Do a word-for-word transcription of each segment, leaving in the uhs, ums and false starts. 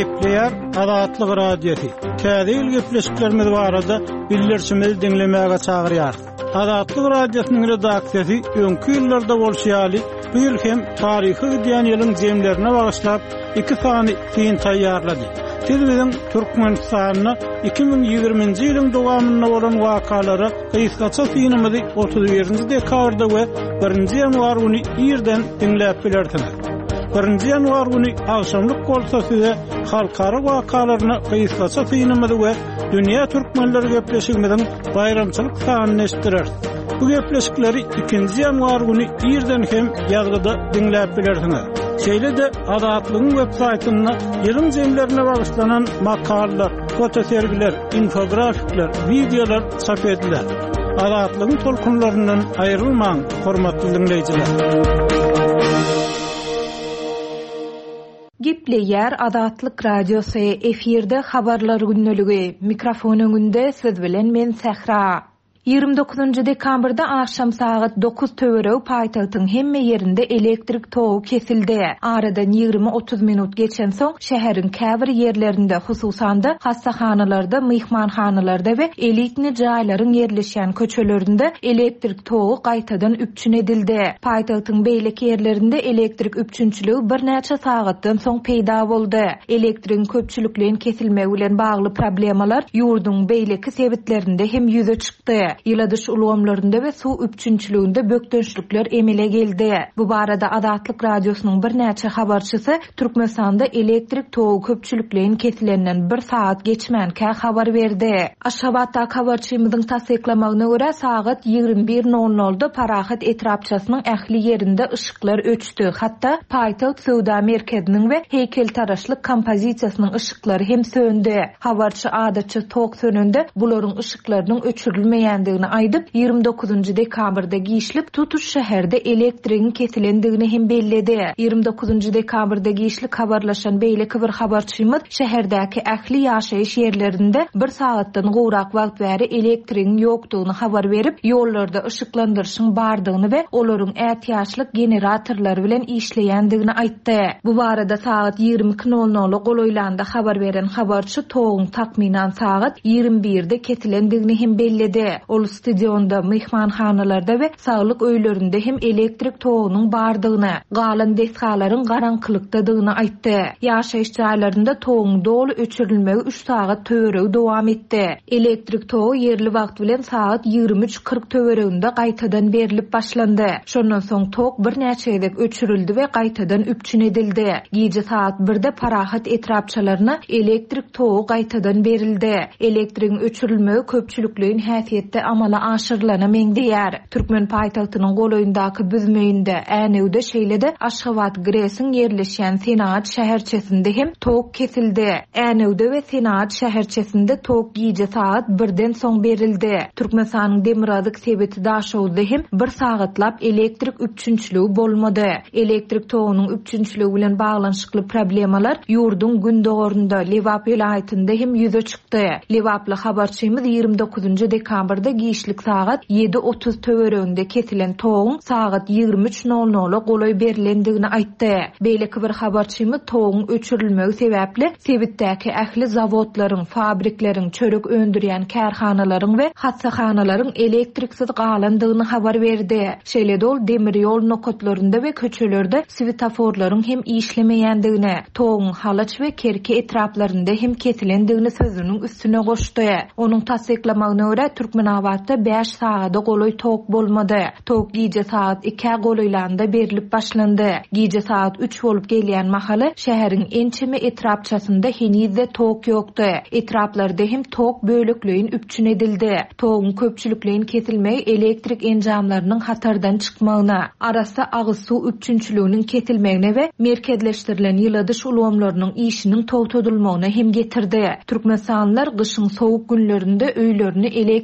Gepleýär Adatlyk radiosi. Käzil gepleşiklerimiz barada bildirişimizi dinlemäge çagyrýar. Adatlyk radiosynyň redaksiýasy öňkü ýyllarda bolşýaly, bu ýyl hem taryhy diýen ýylyň jemlerine bagyşlap iki sany film taýýarlady. Siz biziň Türkmenistanyna iki bin ýygrimiňji ýylyň dowamyna bolan wakalary gysgaça filmimizi otuz birinji dekabrda we birinji ýanwar güni ýerden dinläp bilersiňiz. birinji ýanwar güni agşamlyk bolsa size halkara wakalaryny gysgaça filmimizi we dünýä türkmenleri gepleşigimiziň bayramçylyk sanyny eşitdirer. Bu gepleşikleri ikinji ýanwar güni ýerden hem ýazgyda dinläp bilersiňiz. Şeýle de Adatlygyň web saýtyna ýylyň jemlerine bagyşlanan makalalar, fotosergiler, infografikler, videolar çap ediler. Adatlygyň tolkunlaryndan aýrylmaň, hormatly dinleýijiler. Gepleýär Adatlyk radiosu efirde habarlar günneligi. Mikrofon öňünde söz bilen men Sehra. ýygrimi dokuzunji dekabrda akşam saat dokuz töwereg paýtagtyň hemme ýerinde elektrik togy kesildi. Aradan ýygrimi otuz minut geçen soň şäheriň käbir ýerlerinde, hususanda hassahanalarda, myhmanhanalarda we elitni jaýlaryň ýerleşýän köçelerinde elektrik togy gaýtadan üpçün edildi. Paýtagtyň beýleki ýerlerinde elektrik üpçünçiligi bir näçe sagatdan soň peýda boldy. Elektriň köpçülikliň kesilmegi bilen bagly problemalar ýurduň beýleki sebitlerinde hem ýüze çykdy. Ýyladış ulgamlarynda we suw üpçünçiliginde bökdönçlükler emele geldi. Bu barada Adatlyk radiosynyň bir näçe habarçysy Türkmenistanda elektrik togy köpçüliklerin kesilenden bir saat geçmänkä habar berdi. Aşgabatda habarçymyzyň tasdiklamagyna görä saat ýygrimi bir nol nolda Parahat etrapçasynyň ähli ýerinde ışıklar öçdi. Hatda paýtagt Sowda merkeziniň we heýkeltaraşlyk kompozisiýasynyň ışıklary hem söndü. Habarçy adatça tok sönünde bularyň ışıklarynyň öçürilmeýän aýdyp ýygrimi dokuzunji dekabrda gişlik tutuş şäherde elektrigiň kesilendigini hem belledi. ýygrimi dokuzunji dekabrda gişlik habarlaşan beýleki bir habarçymyz şäherdäki ähli ýaşaýyş ýerlerinde bir saatdan gowrak wagt bäri elektrigiň ýokdugyny habar berip, ýollarda ışıklandyryşyň bardygyny we olaryň ätýaşlyk generatorlary bilen işleýändigini aýtdy. Bu barada saat ýygrimi iki nol nol goloýlanda habar beren habarçy togyň takminan saat ýygrimi birde kesilendigini hem belledi. Ol stadionda, myhmanhanalarda we saglyk öýlerinde hem elektrik togynyň bardygyny, galan deskalaryň garaňkylykdadygyny aýtdy. Ýaşaýyş jaýlarynda togyň dolu öçürilmegi üç saat töwereg dowam etdi. Elektrik togy ýerli wagt bilen saat ýygrimi üç kırk töwereginde gaýtadan berilip başlandy. Şondan soň tok bir näçe edip öçürildi we gaýtadan üpçün edildi. Gije saat birde Parahat etrapçalaryna elektrik togy gaýtadan berildi. Elektrigiň öçürilmegi köpçülikliň häsiýetde amala aşyrylana meňdiýär. Türkmen paýtagtynyň goloýundaky büzmeýinde, Änewde şeýlede Aşgabat Gresiň ýerleşýän Senat şäherçesinde hem tok kesildi. Änewde we Senat şäherçesinde tok gije saat birden soň berildi. Türkmenistanyň Demirazyk sebeti daşawda hem bir sagatlap elektrik üpçünçiligi bolmady. Elektrik togynyň üpçünçiligi bilen baglanşykly problemalar ýurduň gündogorunda Lewap ýylaýatynda hem ýüze çykdy. Lewaply habarçymyz ýygrimi dokuzunji dekabrda gişlik saat yedi otuz töwereginde kesilen togyň saat ýygrimi üç nol nol goloý berilendigini aýtdy. Beýleki bir habarçymyz togyň öçürilmegi sebäpli sebitdäki ähli zawodlaryň, fabrikleriň, çörek öndürýän kärhanalaryň we hassahanalaryň elektriksiz galandygyny habar berdi. Şeýle ol demir ýol nokotlarynda we köçelerde svetoforlaryň hem işlemeýändigini, togyň halaç we kerki etraplarynda hem kesilendigini sözüniň üstüne goşdy. Onuň tasdiklamagyna görä Türkmenabadda beş saata goloý tok bolmady. Tok gije saat iki goloýlanda berilip başlandy. Gije saat üç bolup gelýän mahaly şäheriň ençemi etrapçasynda henizde tok ýokdy. Etraplarda hem tok bölükliň üpçün edildi. Togyň köpçülikliň kesilmegi elektrik enjamlarynyň hatardan çykmagyna, arasy agyz suw üpçünçiliginiň kesilmegine we merkezleşdirilen ýyladyş ulgamlarynyň işiniň togtadylmagyna hem getirdi. Türkmenistanylar gyşyň sowuk günlerinde öýlerini elektrik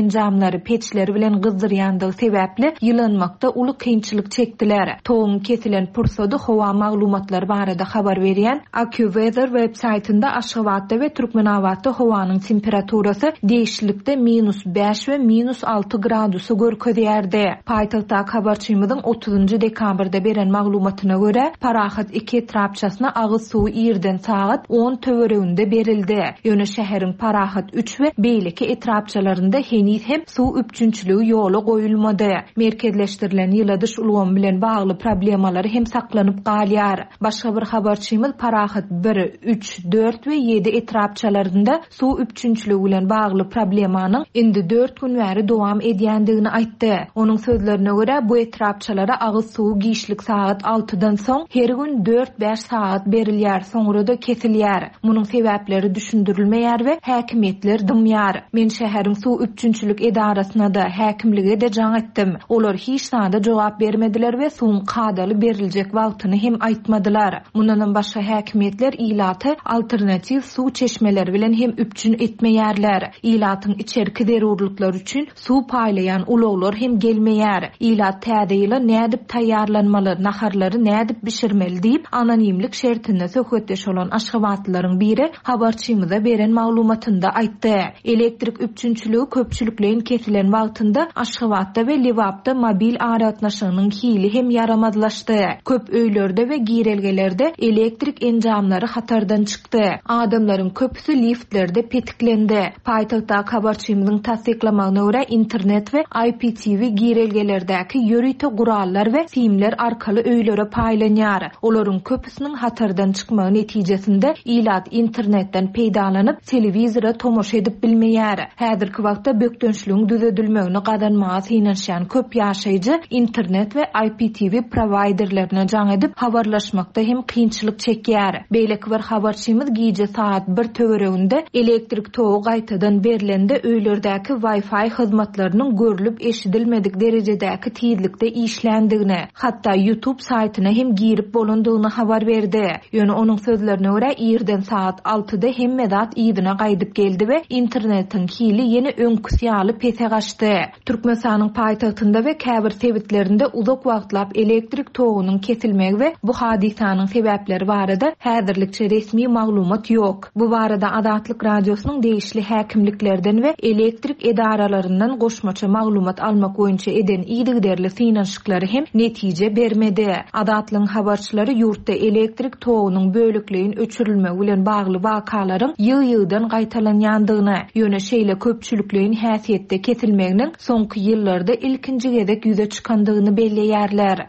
enjamlary peçleri bilen gyzdyrýandygy sebäpli ýylanmakda uly kynçylyk çekdiler. Toň kesilen pursady howa maglumatlary barada habar berýän AccuWeather websaytynda Aşgabatda we Türkmenawatda howanyň temperaturasy değişiklikde minus beş we minus altı gradusy görkezýärdi. Paýtagtda habarçymyzyň otuzunçy dekabrda beren maglumatyna görä, Parahat iki etrapçasyna agyz suwy ýerden sagat on töwereginde berildi. Ýöne şäheriň Parahat üç we Beýleki etrapçalarynda henüz hem suw üpçünçligi ýola goýulmady. Merkezleşdirilen ýyladyş ulgamy bilen bagly problemalary hem saklanyp galýar. Başga bir habarçymyz Parahat bir, üç, dört we yedi etrapçalarynda suw üpçünçligi bilen bagly problemanyň indi dört gün bäri dowam edýändigini aýtdy. Onuň sözlerine görä bu etrapçalara agyz suw giýişlik saat altıdan soň her gün dört beş saat berilýär, soňra da kesilýär. Munyň sebäpleri düşündirilmeýär we häkimetler dymýar. Men şäheriň suw üpçünçilik edarasyna da häkimlige de jaň etdim. Olar hiç sanda jogap bermediler we suwun kadaly beriljek wagtyny hem aýtmadylar. Mundan başga häkimetler ilaty alternativ suw çeşmeleri bilen hem üpçün etmeýärler. Ilatyň içerki derurluklar üçin suw paýlayan ulaglar hem gelmeýär. Ilat täze ýyla nädip taýýarlanmaly, naharlary nädip bişirmeli diýip anonimlik şertinde söhbetdeş olan Aşgabatlylaryň biri habarçymyza beren maglumatynda aýtdy. Elektrik üpçünçiligi köpçüliklerin kesilen wagtynda Aşgabatda we Liwapda mobil aratnaşygynyň hili hem yaramazlaşdy. Köp öýlerde we girelgelerde elektrik enjamlary hatardan çykdy. Adamlaryň köpüsi liftlerde petiklendi. Paýtagtda habarçymyzyň tasdiklamagyna görä internet we I P T V girelgelerdäki ýörüýte gurallar we filmler arkaly öýlere paýlanýar. Olaryň köpüsiniň hatardan çykmagy netijesinde ilat internetden peýdalanyp telewizora tomoşa edip bilmeýär. Häzirki wagtda bökdönçlüğün düzedilmegini gadanmaga synanşan köp ýaşaýjy internet we I P T V providerlerine jaň edip habarlaşmakda hem kynçylyk çekýär. Beýleki bir habarçymyz giýje saat bir töwereginde elektrik togy gaýtadan berilende öýlerdäki Wi-Fi hyzmatlarynyň görülüp eşidilmedik derejedäki tizlikde işlendigini, hatda YouTube saytyna hem girip bolandygyny habar berdi. Ýöne onuň sözlerine görä ýerden saat altıda hemme zat ýygyna gaýdyp geldi we internetiň hili ýene öňkü ýaly pese gaçdy. Türkmenistanyň paýtagtynda we käbir sebitlerinde uzak wagtlap elektrik togynyň kesilmegi we bu hadisanyň sebäpleri barada häzirlikçe resmi maglumat ýok. Bu barada Adatlyk radiosynyň değişli häkimliklerden we elektrik edaralaryndan goşmaça maglumat almak boýunça eden ýygyderli synanşyklary hem netije bermedi. Adatlyň habarçylary ýurtda elektrik togynyň bölükligini öçürilmegi bilen bagly wakalaryň ýyl-ýyldan gaýtalanýandygyny, ýöne şeýle köpçülikligiň häsiýetde kesilmeginiň soňky ýyllarda ilkinji gezek ýüze çykandygyny belleýärler.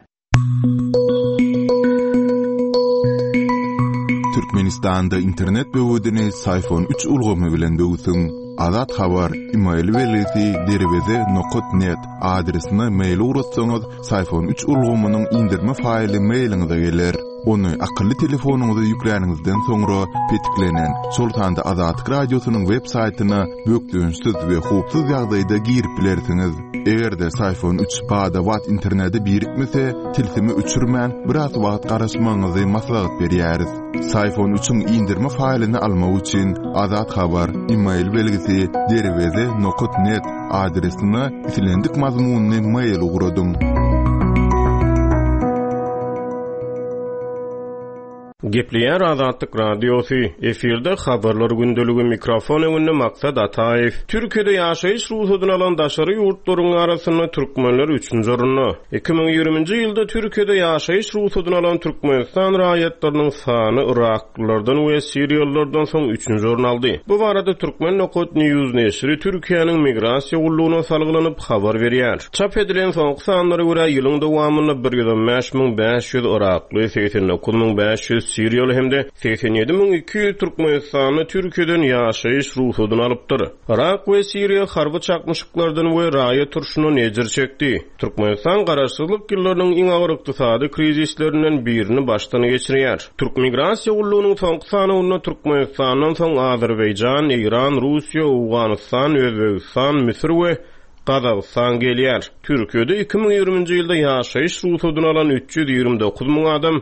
Türkmenistanda internet böwüdini Sayfon üç ulgamy bilen böwüsüň. Azat habar email welesi derweze nokta net adresine mail uratsaňyz Sayfon üç ulgamynyň indirme faýly mailiňize geler. Onu akıllı telefonuňyza ýüklenigizden soňra petiklenen Sultanda Azatlyk radiosynyň web saytyna bökdönçsiz we hupsuz ýagdaýda girip bilersiňiz. Egerde Sayfon üç bada wat interneti birikmese, tilsimi öçürmän biraz wagt garaşmagyňyzy maslahat berýäris. Sayfon üçin indirme faýlyny almak üçin Azat habar email belgisi derweze nokta net adresine itilendik mazmunyny mail uradym. Gepleýär Azatlyk radiosi. Efirde habarlar gündeligi mikrofon öňünde Maksat Ataýew. Türkiýede ýaşaýyş ruhusyny alan daşary ýurtlaryň arasyna türkmenler üçinji orunny. iki bin ýigriminji ýylda Türkiýede ýaşaýyş ruhusyny alan Türkmenistan raýatlarynyň sany Iraklylardan we Siriýalılardan soň üçinji orun aldy. Bu barada Türkmen Nokot News neşri Türkiýanyň migrasiýa gullugyna salgylanyp habar berýär. Çap edilen soňky sanlary görä ýylyň dowamyny bir ýüz beş miň beş ýüz Irakly, seksen dokuz miň beş ýüz Siriýaly hemde seksen ýedi miň iki ýüz Türkmenistany Türkiýeden ýaşaýyş ruhusyny alypdyr. Irak we Siriýa harby çakmyşyklardan we raýa turşuny nejir çekdi. Türkmenistan garaşsyzlyk ýyllarynyň iň agyr ykdysady krizislerinden birini başdan geçirýär. Türk migrasiýa gullugynyň soňky sanyny Türkmenistandan soň Azerbaýjan, Iran, Russiýa, Awganystan, Özbegistan, Misir we Qazaqstan gelýär. Türkiýede iki bin ýigriminji ýylda ýaşaýyş ruhusyny alan üç ýüz ýigrimki miň adam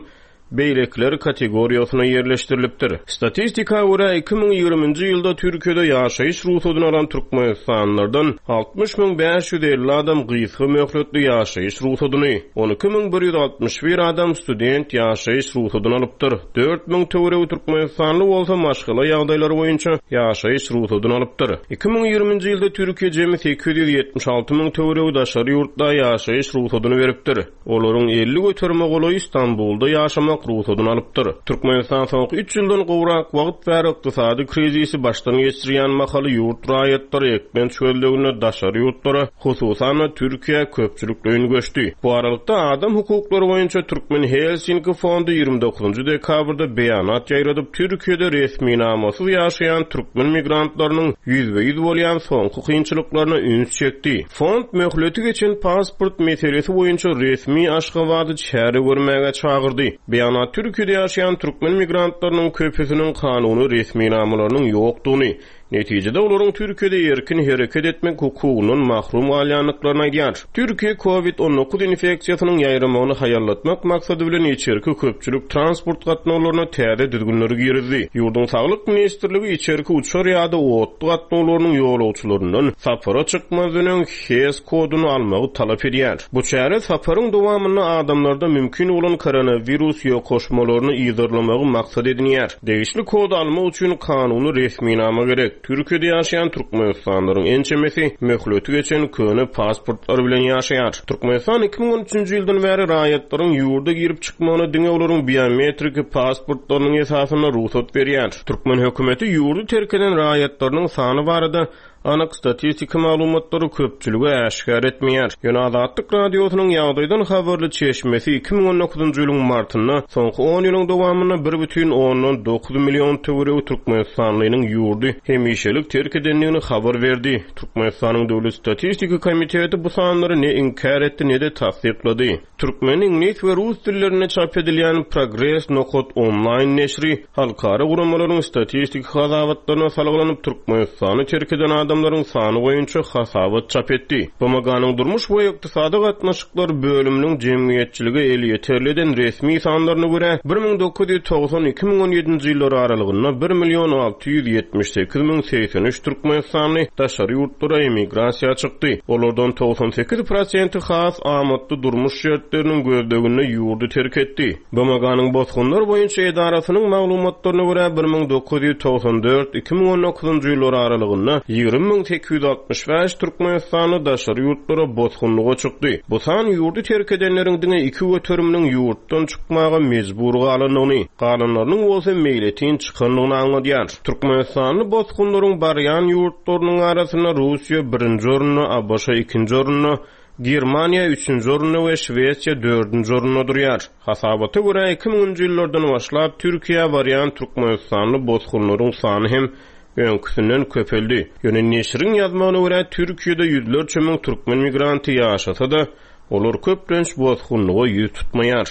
beýlekler kategoriýasyna ýerleşdirilipdir. Statistika görä iki ming ýygrymynjy ýylda Türkiýede ýaşaýyş ruhudyny alan türkmenistanylardan altmış ming beş ýüz elli adam gysga möhletli ýaşaýyş ruhudyny, on iki ming bir ýüz altmış bir adam student ýaşaýyş ruhudyny alypdyr. dört ming töwerew türkmenistanly bolsa maşgala ýagdaýlary boýunça ýaşaýyş ruhudyny alypdyr. iki ming ýygrymynjy ýylda Türkiýe jemi sekiz ýüz ýetmiş alty ming töwerew daşary ýurtda ýaşaýyş ruhudyny beripdir. Olaryň elli götürme goly İstanbulda ýaşamak ruhudyny alypdyr. Türkmenistan soňky üç ýyldan gowrak wagt we ykdysady krizisi başdan geçirýän mahaly ýurt raýatlary ekmen çöldegine daşary ýurtlara, hususan Türkiýe köpçüliklerini göçdi. Bu aralykda adam hukuklary boýunça Türkmen Helsinki fondy ýygrimi dokuzunjy dekabrda beýanat ýaýradyp Türkiýede resmi namasyz ýaşaýan türkmen migrantlarynyň ýüzbe ýüz bolýan soňky kynçylyklaryna üns çekdi. Fond möhleti geçen pasport meselesi boýunça resmi Aşgabatdy çäre görmäge çagyrdy. Beýanat Türkiýede ýaşaýan türkmen migrantlarynyň köpüsiniň kanuny resmi namalarynyň ýokdugyny, netijede olaryň Türkiýede erkin hereket etmek hukugynyň mahrum alýanlyklaryna aýdýar. Türkiýe covid on dokuz infeksiýasynyň ýaýramagyny hayallatmak maksady bilen içerki köpçülik transport gatnawlaryna täze düzgünleri girdi. Ýurdun saglyk ministrligi içerki uçar ýa-da otly gatnawlarynyň ýolagçylaryndan sapara çykmazynyň H E S koduny almagy talap edýär. Bu çäre saparyň dowamyny adamlarda mümkin bolan koronavirus ýokoşmalaryny ýygyrlamagy maksat edilýär. Degişli kod alma üçin kanuny resmi nama gerek. Türkiýede ýaşaýan türkmenistanlaryň ençemesi möhleti geçen köne pasportlar bilen ýaşaýar. Türkmenistan iki ming on üçinji ýyldan bäri raýatlaryň ýurda girip çykmagyna diňe olaryň biometrik pasportlarynyň esasyna ruhsat berýär. Türkmen hökümeti ýurdu terk eden raýatlarynyň sany barada anyk statistika maglumatlary köpçüligi äşkar etmeýär. Ýöne Azatlyk radiosynyň ýagdaýdan habarly çeşmesi iki ming on dokuzunjy ýylyň martyna soňky on ýylyň dowamyna bir бүтүn ondan dokuz million töwerew türkmenistanlynyň ýurdy hemişelik terk edenligini habar berdi. Türkmenistanyň döwlet statistika komiteti bu sanlary ne inkar etdi ne de tasdiqlady. Türkmen ingliz we rus dillerine çap edilýän Progress nokta online neşri halkara guramalaryň statistika hazabatlaryna salaglanyp Türkmenistany terk eden adamlaryň sany boýunça hasabat çap etdi. Bu maganyň durmuş we ykdysady gatnaşyklar bölüminiň jemgyýetçiligi el ýeterliden resmi sanlaryna görä bir ming dokuz ýüz togson iki ming on ýedinji ýyllar aralygynda bir million alty ýüz ýetmiş sekiz ming seksen üç türkmenistanly daşary ýurtlara emigrasiýa çykdy. Olardan togson sekiz prosenti has amatly durmuş şertleriniň gözdegine ýurdu terk etdi. Bu maganyň bozgunlar boýunça edarasynyň maglumatlaryna görä bir ming dokuz ýüz togson dört iki ming on dokuzunjy ýyllar aralygynda ýygrimi ming sekiz ýüz altmış beş türkmenistanly daşary ýurtlara bozgunlyga çykdy. Bu san ýurdu terk edenleriň diňe iki götürüminiň ýurtdan çykmagy mejbur galanlygyny, galanlarynyň bolsa meýletin çykanlygyny aňladýar. Türkmenistanly bozgunlaryň barýan ýurtlarynyň arasyna Russiýa birinji orunny, A B Ş ikinji orunny, Germaniýa üçinji orunny we Şwesiýa dördünji orunny durýar. Hasabata görä iki minginji ýyllardan başlap Türkiýe barýan türkmenistanly bozgunlaryň sany hem öňküsinden köpeldi. Ýöne neşriň ýazmagyna görä Türkiýede ýüzlerçe ming türkmen migranty ýaşasa-da, olar köplenç bozgunlyga ýüz tutmaýar.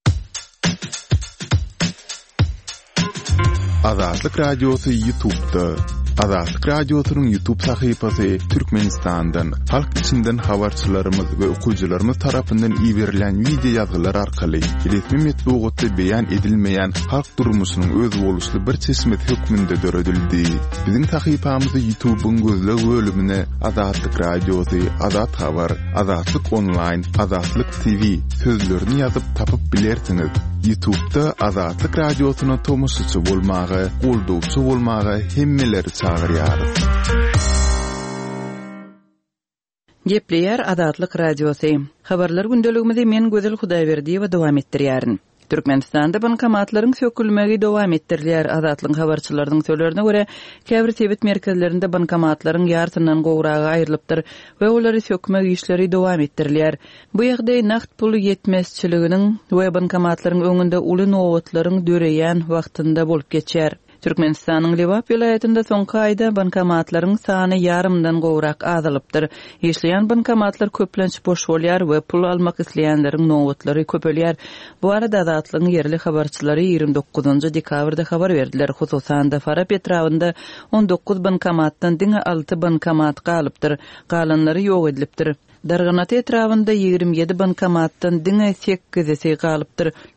Azatlyk radiosy YouTube'da. Azatlyk radiosynyň YouTube sahypasy Türkmenistandan, halk içinden habarçylarymyz we okuwçylarymyz tarapyndan ýiberilen video ýazgylar arkaly resmi metbuatda beýan edilmeýän halk durmuşynyň öz boluşly bir çeşmet hökmünde döredildi. Biziň sahypamyzy YouTube'un gözleg bölümine Azatlyk radiosy, Azat habar, Azatlyk online, Azatlyk T V sözlerini ýazyp tapyp bilersiňiz. YouTube'da Azatlyk radiosyna tomoşçy bolmagy, goldowçy bolmagy hemmeleri çagyrýar. Gepleýär Azatlyk radiosy. Habarlar gündeligimizde men Gözel Hudaýberdiýewa dowam etdirýärin. Türkmenistanda bankomatlaryň sökülmegi dowam etdirilýär. Azatlyk habarçylarynyň söýlerine görä, käbir sebit merkezlerinde bankomatlaryň ýartyndan gowragy aýrylypdyr we olary sökmegi işleri dowam etdirilýär. Bu ýagdaý nakt pul ýetmezçiliginiň we bankomatlaryň öňünde uly nowatlaryň döreýän wagtynda bolup geçýär. Türkmenistanyň Lewap vilayetinde soňky aýda bankomatlaryň sany ýarymdan gowrak azalypdyr. Işleýän bankomatlar köplenç boş bolýar we pul almak isleýänleriň nowatlary köpelýär. Bu arada Azatlygyň yerli habarçylary ýygrimi dokuzunjy dekabrda habar berdiler. Hususan da Fara Petrawynda on dokuz bankomatdan diňe alty bankomat galypdyr. Galanlary ýok edilipdir. Darganaty etrawynda ýygrimi ýedi bankomatdan diňe sekizisi galypdyr.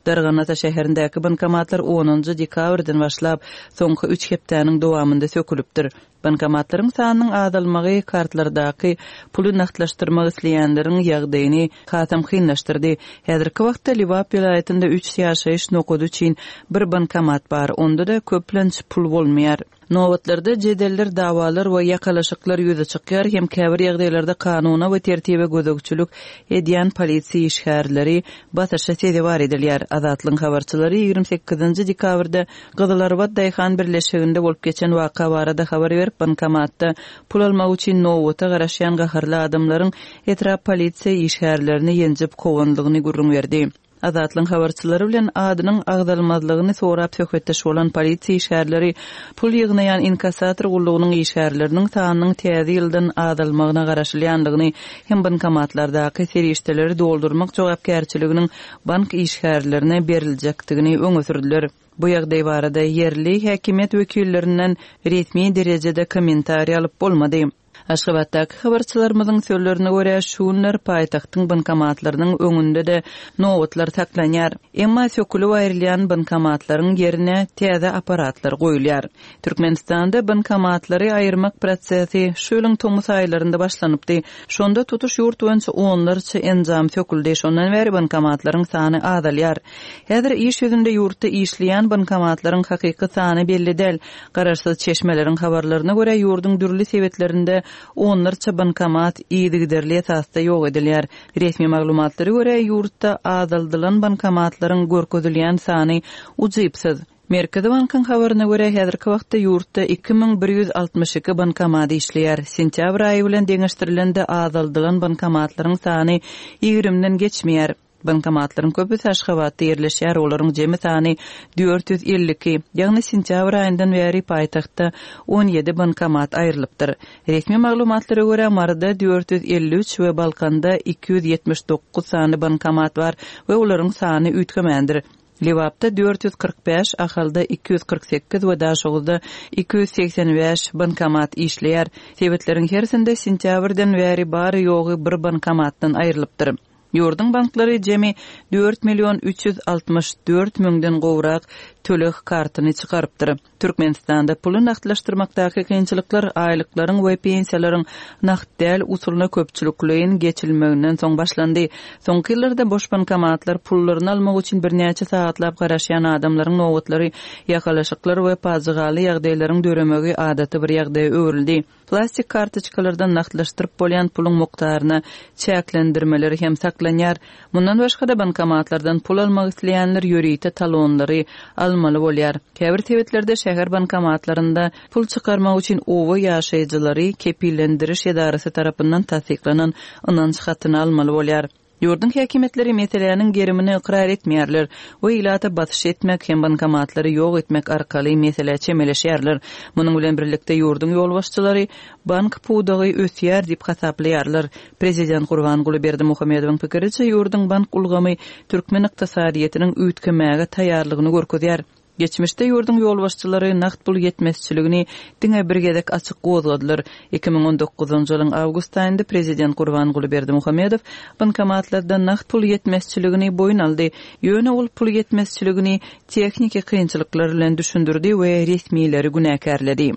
Darganata şäherindäki bankomatlar onuncu dekabrdan başlap soňky üç hepdäniň dowamında sökülipdir. Bankomatlaryň sanynyň azalmagy kartlardaky puly naqdlaşdyrmak isleýänleriň ýagdaýyny hatam kynlaşdyrdy. Häzirki wagtda Liwap vilayetinde üç ýaşaýyş nokudy üçin bir bankomat bar. Onda da köplenç pul bolmaýar. Nowatlarda jedeller dawalar we ýakalaşyklar ýüze çykýar hem käbir ýagdaýlarda kanuna we tertibe gözegçilik edýän polisiýa işgärleri batyşa tedewar edilýär. Azatlyň habarçylary ýygrimi sekizinji dekabrda Gyzylarbat daýhan birleşiginde bolup geçen waka barada habar berip bankomatda pul almak üçin nowata garaşýan gaharly adamlaryň etrap polisiýa işgärlerini ýenjip kowandygyny gurrun berdi. Azatlyň habarçylary bilen adynyň agdalmazlygyny sorap söhbetdeş bolan polisiýa işgärleri pul ýygnaýan inkasator gullugynyň işgärleriniň sanynyň täze ýyldan azalmagyna garaşylýandygyny hem bankomatlardaky serişdeleri doldurmak jogapkärçiliginiň bank işgärlerine beriljakdygyny öňe sürdiler. Bu ýagdaý barada yerli häkimet wekillerinden resmi derejede kommentariýa alyp bolmady. Aşgabatdaky habarçylarymyzyň sözlerine görä şunlar paýtagtyň bankomatlarynyň öňünde de nowatlar taklanýar. Emma sökülip aýrylýan bankomatlaryň ýerine täze aparatlar goýulýar. Türkmenistanda bankomatlary aýyrmak prosesi şu ýylyň tomus aýlarynda başlanypdy. Şonda tutuş ýurt boýunça onlarça enjam söküldi. Şondan beri bankomatlaryň sany azalýar. Häzir iş ýüzünde ýurtda işleýän bankomatlaryň hakyky sany belli däl. Garaşsyz çeşmeleriň habarlaryna görä ýurdun dürli sebetlerinde onlarça bankomat ýygyderli esasda ýok edilýär. Resmi maglumatlary görä ýurtda azaldylan bankomatlaryň görkezilýän sany uzypsyz. Merkezi Bankyň habaryna görä häzirki wagtda ýurtda iki miň bir ýüz altmyş iki bankomat işleýär. Sentýabr aýy bilen deňeşdirilende azaldylan bankomatlaryň sany ýigrimden geçmeýär. Bankomatlaryň köpüsi Aşgabatda ýerleşýär, olaryň jemi sany dört ýüz elli iki. Ýagny sentýabr aýyndan beri paýtagtda on ýedi bankomat aýrylypdyr. Resmi maglumatlary görä marda dört ýüz elli üç we Balkanda iki ýüz ýetmiş dokuz sany bankomat bar we olaryň sany üýtgemändir. Liwapda dört ýüz kırk beş, Ahalda iki ýüz kırk sekiz we Daşoğuzda iki ýüz seksen beş bankomat işleýär. Sebetleriň hersinde sentýabrdan beri bary ýogy bir bankomatdan aýrylypdyr. Ýurdun banklary jemi dört milyon üç ýüz altmyş dört müňden gowrak tölek kartyny çykarypdyr. Türkmenistanda puly naqdlaşdyrmakdaky kynçylyklar aýlyklaryň we pensiýalaryň naqd däl usulyna köpçülikleýin geçilmeginden soň başlandy. Soňky ýyllarda boş bankomatlar pullaryny almak üçin birnäçe saatlap garaşýan adamlaryň nowatlary, ýakalaşyklar we pazygaly ýagdaýlaryň döremegi adaty bir ýagdaýa öwrildi. Plastik kartoçkalardan naqdlaşdyryp bolýan puluň mukdaryny çäklendirmeleri hem saklanýar. Mundan başga da bankomatlardan pul almak isleýänler ýörite talonlary almaly bolýar. Käbir tebetlerde şäher bankomatlarynda pul çykarmak üçin owa ýaşaýjylary kepillendiriş edarasy tarapyndan tasdiklanan ynanç hatyny almaly bolýar. Ýurdun häkimetleri meselenin gerimini ikrar etmeýärler we ilata batyş etmek hem bankomatlary ýok etmek arkaly mesele çemeleşýärler. Munyň bilen birlikde ýurdun ýolbaşçylary bank pudagy ösýär diýip hasaplaýarlar. Prezident Gurbanguly Berdimuhammedowyň pikiriçe ýurdun bank ulgamy türkmen ykdysadyýetiniň üýtgemäge taýýarlygyny görkezýär. Geçmişde ýurdun ýolbaşçylary naqd pul yetmezçiligini diňe bir gezek açyk gozladylar. iki miň on dokuzunçy ýylyň awgust aýynda prezident Gurbanguly Berdimuhammedow bankomatlardan naqd pul yetmezçiligini boyun aldy. Ýöne ol pul yetmezçiligini tekniki kynçylyklar bilen düşündirdi we resmiýetleri günäkärledi.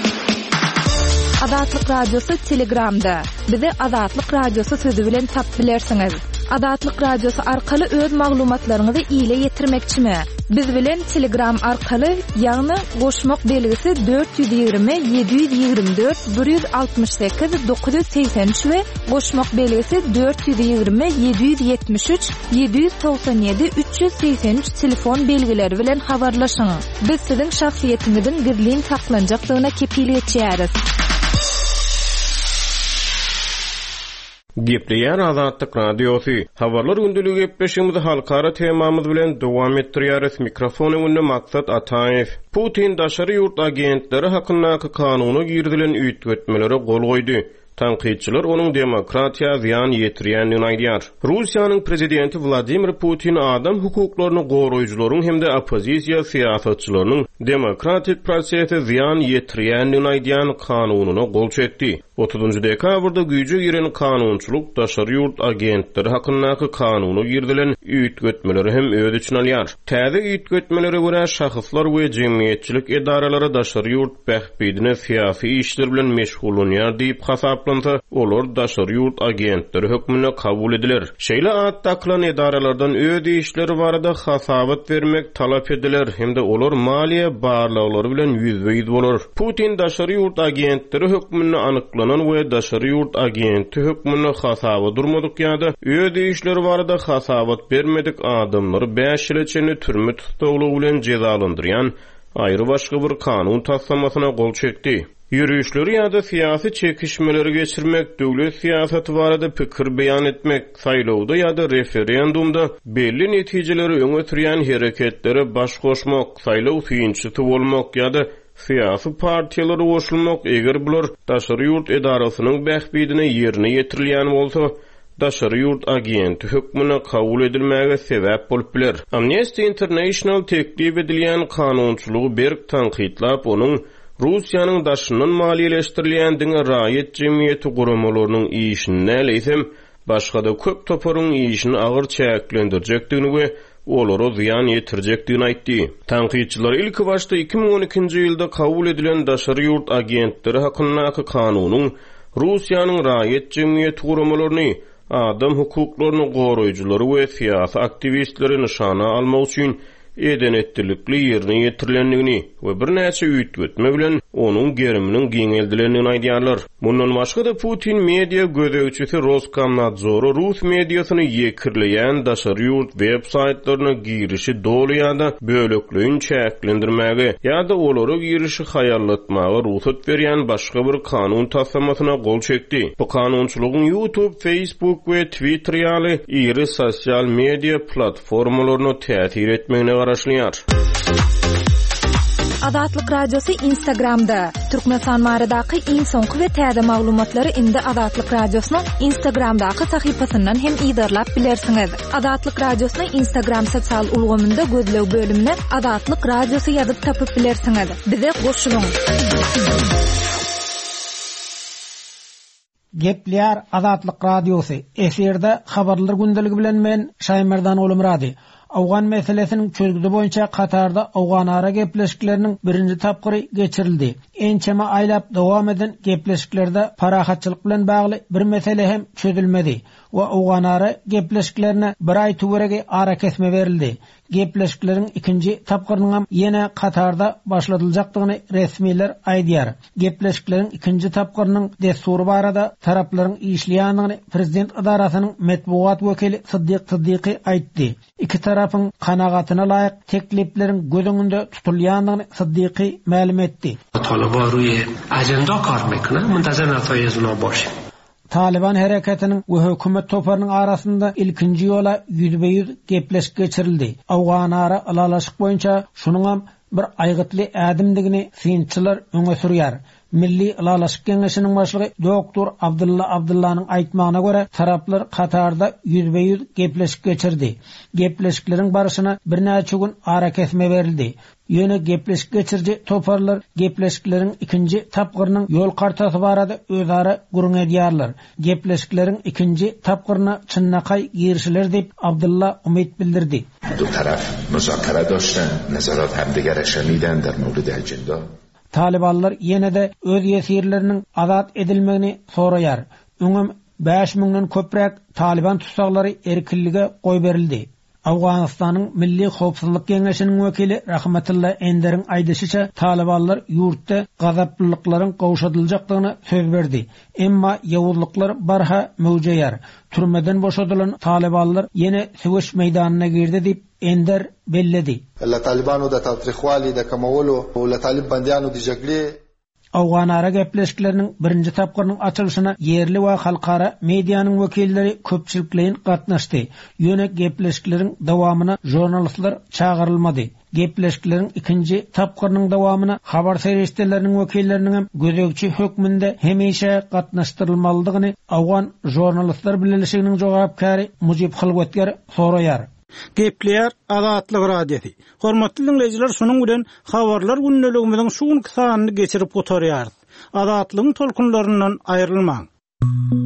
Azatlyk radiosu Telegramda. Bizi Azatlyk radiosu sözü bilen tap bilersiňiz. Azatlyk radiosu arkaly öz maglumatlaryňyzy ýyla ýetirmekçimi? Biz bilen Telegram arkaly ýagny goşmak belgisi dört yüz ýygrimi yedi yüz ýygrimi dört bir yüz altmyş sekiz dokuz yüz seksen üç we goşmak belgisi dört yüz ýygrimi yedi yüz ýetmiş üç yedi yüz toksan ýedi üç yüz seksen üç telefon belgileri bilen habarlaşyň. Biz siziň şahsiýetiňizin gizlin saklanjaklygyna kepillik etýäris. Gepleýär Azatlyk radiosu. Habarlar gündüligi gepleşigimizi halkara temamyz bilen dowam etdirýäris. Mikrofony önünde Maksat Ataýew. Putin daşary ýurt agentleri hakyndaky kanuny girdilen üýtgetmelere gol goýdy. Tanqidçiler onun demokratiya ziyan yetirýändigini aýdýar. Russiýanyň prezidenti Vladimir Putin adam hukuklaryny goraýjylaryň hem de opozisiýa siýasatçylarynyň demokratik prosese ziyan yetirýändigini aýdýan kanunyna gol çekdi. otuzunçy dekabrda güýje giren kanunçylyk daşary ýurt agentleri hakyndaky kanuny girdilen üýtgetmeleri hem öz üçin alýar. Täze üýtgetmelere görä şahyslar we jemgyýetçilik edaralary daşary ýurt bähbidine syýasy işler bilen meşgullanýar diýip hasaplansa, olar daşary ýurt agentleri hökmüne kabul ediler. Şeýle atdakylan edaralardan öz işleri barada hasabat vermek talap ediler hem de olar maliýe barlaglary bilen ýüzbe-ýüz bolar. Putin daşary ýurt agentleri hökmüne anyklanan we daşary ýurt agenti hökmüne hasaba durmadyk ýa-da öz işleri barada hasabat bermedik adamlary beş ýyl içinde türme tutulmagy bilen cezalandyrýan aýry başga bir kanun taslamasyna gol çekdi. Yürüyüşleri ýa-da syýasy çekişmeleri geçirmek, döwlet syýasaty barada pikir beýan etmek, saýlawda ýa-da referendumda belli netijeleri öňe sürýän hereketlere baş goşmak, saýlaw süýünçisi bolmak ýa-da syýasy partiýalary goşulmak eger bular daşary ýurt edarasynyň bähbidine ýerine ýetirilýän bolsa, daşary ýurt agenti hökmüne kabul edilmäge sebäp bolup biler. Amnesty International teklip edilýän kanunçylygy berk tanqidlap onuň Russiýanyň daşynyň maliýeleşdirilýändiňe raýat jemgyýeti guramalarynyň işini näleýsem, başga da köp toparyň işini agyr çäklendirjekdigini we olary ziýan ýetirjekdigini aýtdy. Tanqidçiler ilki başda iki ming on ikinji ýylda kabul edilen daşary ýurt agentleri hakyndaky kanunyň Russiýanyň raýat jemgyýeti guramalaryny, adam hukuklaryny goraýjylary we syýasy aktivistleri nişana almak üçin eden etdirlikli ýerine ýetirilendigini we bir näçe üýtgetme bilen onuň geriminiň giňeldilendigini aýdýarlar. Mundan başga da Putin media gözegçisi Roskomnadzor Rus mediasyny ýekirleýän daşary ýurt web saytlaryna girişi dolu ýa-da bölekleýin çäklendirmäge ýa-da olary girişi haýallatmagy ruhsat berýän başga bir kanun taslamasyna gol çekdi. Bu kanunçylygyň YouTube, Facebook we Twitter ýaly iri sosial media platformalaryna täsir etmegine garaşlýar. Adatlyk radiosu Instagramda. Türkmenistan maradaky iň soňky we täze maglumatlary indi Adatlyk radiosynyň Instagramdaky sahypasyndan hem ýydarlap bilersiňiz. Adatlyk radiosynyň Instagram sosial ulgamynda gözlew bölümine Adatlyk radiosu ýazyp tapyp bilersiňiz. Bize goşulyň. Gepler Adatlyk radiosu. Eferde habarlar gündeligi bilen men Şaýmerdan Olumrady. Awgan meselesiniň çözgüdi boýunça Katarda awgan-ara gepleşikleriniň birinji tapgyry geçirildi. Ençeme aýlap dowam eden gepleşiklerde parahatçylyk bilen bagly bir mesele hem çözülmedi we awgan-ara gepleşiklerine bir aý töwerege ara kesme berildi. Gepleşikleriň ikinji tapgyrynyň ýene Katarda başladyljakdygyny resmiler aýdýar. Gepleşikleriň ikinji tapgyrynyň destury barada taraplaryň işleýändigini prezident idarasynyň metbuat wekili Siddiq Siddiqi aýtdy. İki tarapyň kanagatyna laýyk teklipleriň gözüňünde tutulýandygyny Siddiqi ma'lum etdi. Taliban ruy ajenda kar mekne, muntazam nataýyz bilen boş. Taliban hareketinin ve hükümet toparının arasında ilkinci yola yüzbe-yüz gepleşik geçirildi. Awgan-ara alalaşık boyunca şunun bir aygıtlı adimdigini siyinçiler öňe sürýär. Milli Ilalaşyk Keňeşiniň başlygy Doktor Abdulla Abdullanyň aýtmagyna görä, taraplar Katarda yüzbe-yüz gepleşik geçirdi. Gepleşikleriň barışyna bir näçe gün ara kesme berildi. Ýöne gepleşik geçirji toparlar gepleşikleriň ikinji tapgyrynyň ýol kartasy barada özara gurun edýärler. Gepleşikleriň ikinji tapgyryna çynnakay girişler diýip Abdulla umid bildirdi. دو طرف مذاکره داشتن، نظرات همدیگر را شنیدن در مورد اجندا. Talibanlar ýene de öz ýesirleriniň azat edilmegini soraýar. Öňem beş miňden köprek Taliban tutsaklary erkinlige goý berildi. Awganistanyň Milli Howpsuzlyk Keňeşiniň wekili Rahmetulla Ender'in aýdysyça Talibanlar ýurtda gazaplyklaryň gowşadyljakdygyny söz berdi. Emma ýawuzlyklar barha möwjeýär. Türmeden boşadylan Talibanlar ýene söwüş meýdanyna girdi diýip Ender belledi. La Talibanu da tawtrikhwali da kamawulu wa la Talib bandianu di jagli. Awgan-ara gepleşikleriniň birinji tapgyrynyň açylyşyna yerli we halkara mediýanyň wekilleri köpçülikleýin gatnaşdy. Ýöne gepleşikleriň dowamyna jurnalistler çağırylmady. Gepleşikleriň ikinji tapgyrynyň dowamyna habar serişdeleriniň wekilleriniň hem gözegçi hökmünde hemişe gatnaşdyrylmalydygyny awgan jurnalistler bileşiginiň jogapkary Mujib Hylwetger soraýar. Gepler Adatlyk radiosu. Hormatly dinleyijiler, şunuň bilen habarlar günneligimiziň şu sanyny geçirip gotarýar. Azatlygyň tolkunlaryndan aýrylmaň.